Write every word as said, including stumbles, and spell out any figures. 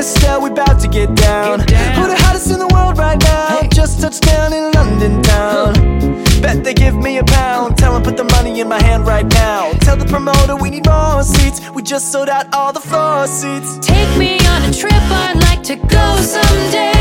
Estelle, we bout to get down. Get down. Who the hottest in the world right now? Hey. Just touched down in London town. Bet they give me a pound. Tell them put the money in my hand right now. Tell the promoter we need more seats. We just sold out all the floor seats. Take me on a trip, I'd like to go someday.